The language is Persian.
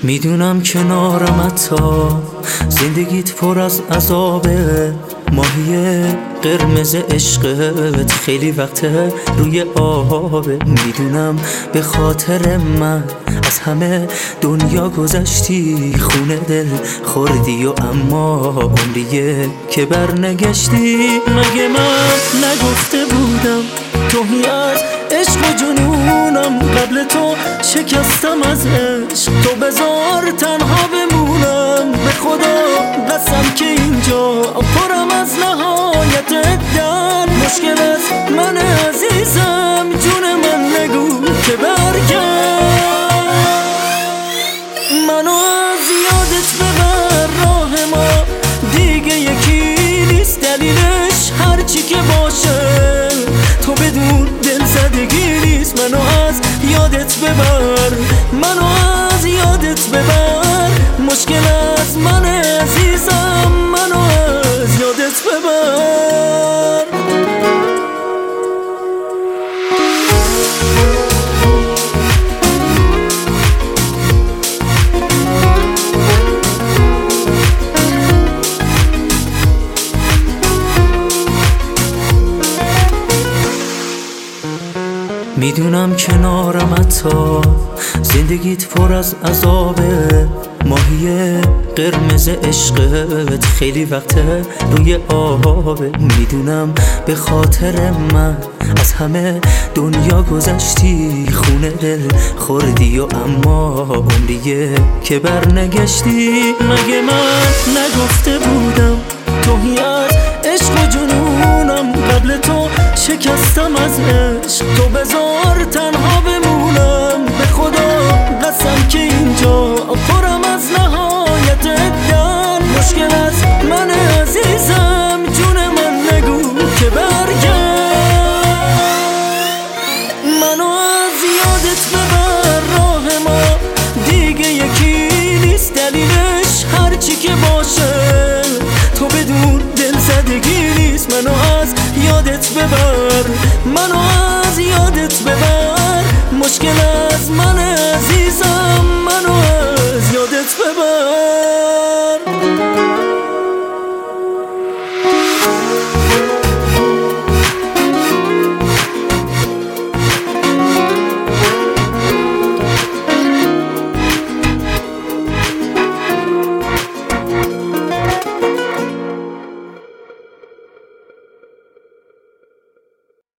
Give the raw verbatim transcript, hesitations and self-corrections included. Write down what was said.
میدونم کنارم تا زندگیت پر از عذابه، ماهی قرمز عشقت خیلی وقته روی آبه. میدونم به خاطر من از همه دنیا گذشتی، خونه دل خوردی و اما عمریه که برنگشتی. مگه من نگفته بودم توهی از عشق و جنونم؟ قبل تو شکستم از عشق، تو بذار تنها بمونم. به خدا قسم که اینجا پرم از نهایت در مشکل است من عزیزم، جون من نگو که برگرد. منو از یادت ببر، راه ما دیگه یکی نیست، دلیلش هرچی که باشه تو بدون دل زدگی نیست. منو از یادت ببر، منو از یادت ببر، مشکل از من عزیزم، منو از یادت ببر. میدونم کنارم تا زندگیت پر از عذابه، ماهی قرمز عشقت خیلی وقته روی آبه. میدونم به خاطر من از همه دنیا گذشتی، خونه دل خوردی و اما عمریه که برنگشتی. مگه من نگفته بودم توهی از عشق و جنونم؟ قبل تو شکستم از عشق، تو بذار تنها بمونم. به خدا قسم که اینجا پرم از نهایت در مشکل است من عزیزم، جون من نگو که برگرد. منو از یادت ببر، راه ما دیگه یکی نیست، دلیلش هرچی که باشه تو بدون دل زدگی نیست. منو از یادت ببر، منو از یادت ببر، مشکل از من عزیزم، منو از یادت ببر.